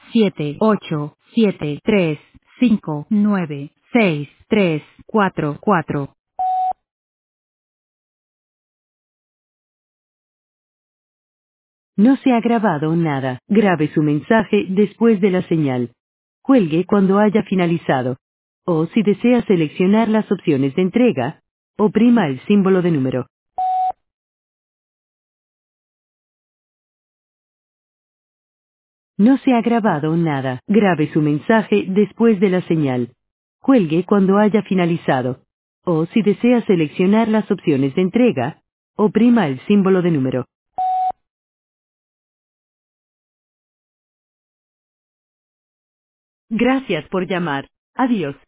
7, 8, 7, 3, 5, 9, 6, 3, 4, 4. No se ha grabado nada. Grabe su mensaje después de la señal. Cuelgue cuando haya finalizado. O si desea seleccionar las opciones de entrega, oprima el símbolo de número. No se ha grabado nada. Grabe su mensaje después de la señal. Cuelgue cuando haya finalizado. O si desea seleccionar las opciones de entrega, oprima el símbolo de número. Gracias por llamar. Adiós.